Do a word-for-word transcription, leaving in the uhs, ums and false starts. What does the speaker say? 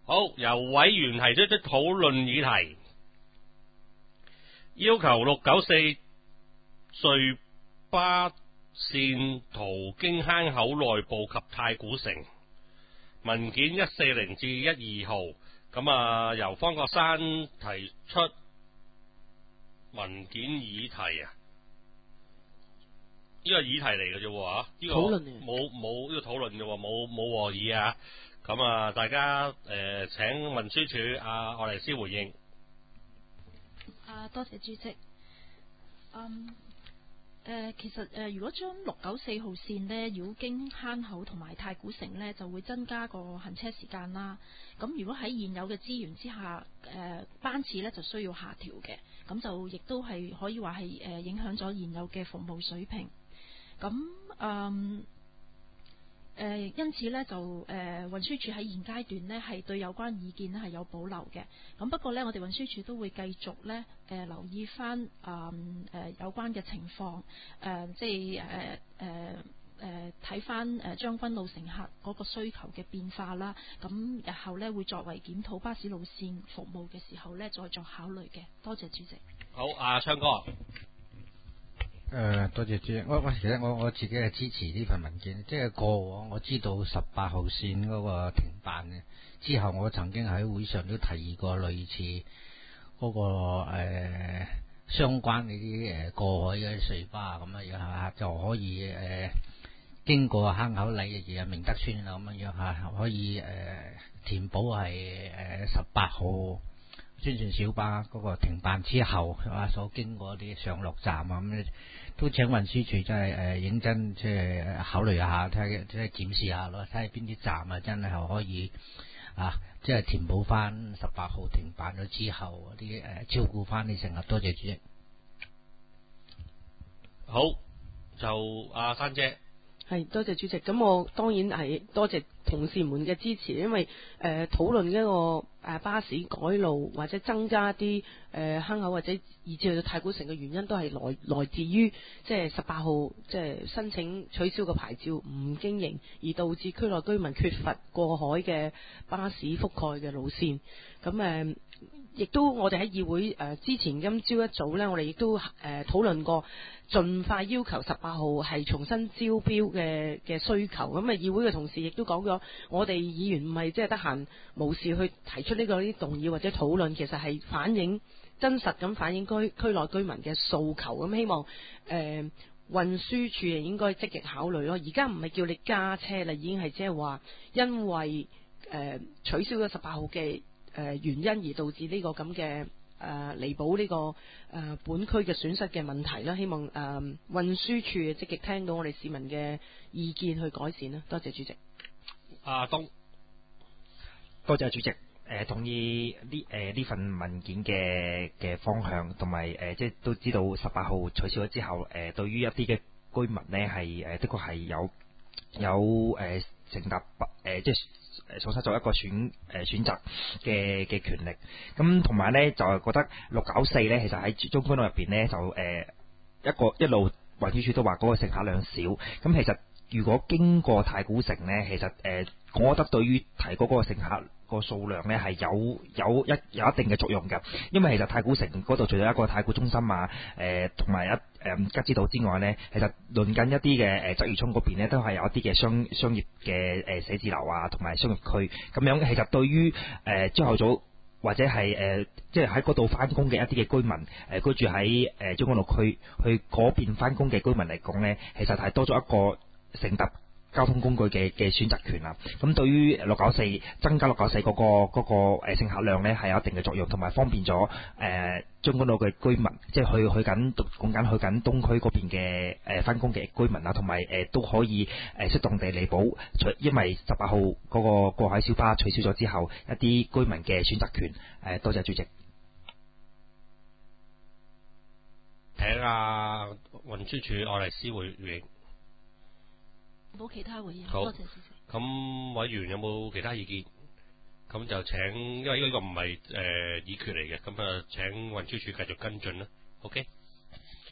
好，由委員提出的討論議題，要求六九四隧巴線途經坑口內部及太古城，文件一四零至一二號。咁啊，由方國珊提出文件議題啊，呢個議題嚟嘅啫喎，呢個冇冇呢個討論嘅喎，冇冇和議啊。咁啊，大家誒、呃、請運輸署阿愛麗絲回應。 啊，多謝主席。嗯，誒、呃，其實誒、呃，如果將六九四號線呢繞經坑口同埋太古城呢，就會增加個行車時間啦。咁如果喺現有嘅資源之下，誒、呃、班次呢就需要下調嘅，咁就亦都係可以話係誒影響咗現有嘅服務水平。咁嗯。誒、呃，因此呢，就誒、呃、運輸署喺現階段呢係對有關意見呢係有保留嘅。咁不過呢，我哋運輸署都會繼續呢誒、呃、留意翻誒誒有關嘅情況，誒、呃、即係誒誒誒睇翻誒將軍澳乘客嗰個需求嘅變化啦。咁日後呢會作為檢討巴士路線服務嘅時候呢再作考慮嘅。多謝主席。 好，阿、啊、昌哥。 誒、呃，多謝主席。我我其實我我自己係支持呢份文件，即係過往我知道十八號線嗰個停辦嘅之後，我曾經喺會上都提議過類似嗰、那個誒、呃、相關嗰啲誒過海嘅隧巴咁樣樣吓，就可以誒、呃、經過坑口禮嘅嘢明德村啊咁樣樣吓，可以誒、呃、填補係誒十八號專線小巴嗰個停辦之後係嘛所經過啲上落站啊咁。都請運輸署真係誒認真即係考慮下，睇下即係檢視下咯，睇下邊啲站啊真係可以啊，即係填補翻十八號停辦咗之後嗰啲誒照顧翻啲乘客。多謝主席。 好，就阿珊姐。 係多謝主席，咁我當然係多謝同事們嘅支持，因為誒討論一個誒巴士改路或者增加啲誒、呃、坑口或者以至去到太古城嘅原因，都係來來自於即係十八號即係申請取消個牌照唔經營，而導致區內居民缺乏過海嘅巴士覆蓋嘅路線。咁誒亦都我哋喺議會誒、呃、之前今朝一早呢，我哋亦都誒討論過，盡快要求十八號係重新招標嘅嘅需求。咁啊，議會嘅同事亦都講咗，我哋議員唔係即係得閒無事去提出呢個啲動議或者討論，其實係反映真實咁反映區區內居民嘅訴求。咁希望誒、呃、運輸署係應該積極考慮咯。而家唔係叫你加車啦，已經係即係話因為誒、呃、取消咗十八號嘅誒原因而導致呢個咁嘅誒彌補呢個誒、呃、本區嘅損失嘅問題啦。希望誒、呃、運輸署積極聽到我哋市民嘅意見去改善啦。多謝主席。 阿東， 多謝主席。誒、呃、同意呢誒呢份文件嘅嘅方向，同埋誒即係都知道十八號取消咗之後，誒、呃、對於一啲嘅居民呢係誒的確係有有誒、呃、乘搭誒即係。誒，喪失咗一個選誒選擇嘅嘅權力，咁同埋咧就係覺得六九四咧，其實喺將軍澳入邊咧就誒、呃、一個一路運輸署都話嗰個乘客量少，咁其實如果經過太古城咧，其實誒、呃、我覺得對於提高嗰個乘客個數量咧係有有一有一定嘅作用嘅，因為其實太古城嗰度除咗一個太古中心啊，誒同埋一。誒吉之島之外呢，其實鄰近一啲嘅誒鰂魚涌嗰邊呢，都係有一啲嘅商商業嘅誒寫字樓啊，同埋商業區咁樣。其實對於誒朝頭早或者係誒即係喺嗰度翻工嘅一啲嘅居民，誒、呃、居住喺誒將軍澳區去嗰邊翻工嘅居民嚟講呢，其實係多咗一個乘搭交通工具嘅嘅選擇權啦。咁對於六九四增加六九四嗰個嗰、嗰個誒乘客量呢，係有一定嘅作用，同埋方便咗誒將軍澳嘅居民，即係去去緊講緊去緊東區嗰邊嘅誒翻工嘅居民啊，同埋誒都可以誒適當地彌補，除因為十八號嗰個過海小巴取消咗之後，一啲居民嘅選擇權。誒多謝主席。 請阿運輸署愛麗絲回應。 冇其他回應。 好， 多謝主席。 咁委員有冇其他意見？咁就請，因為呢個唔係誒議決嚟嘅，咁啊請運輸署繼續跟進啦。OK。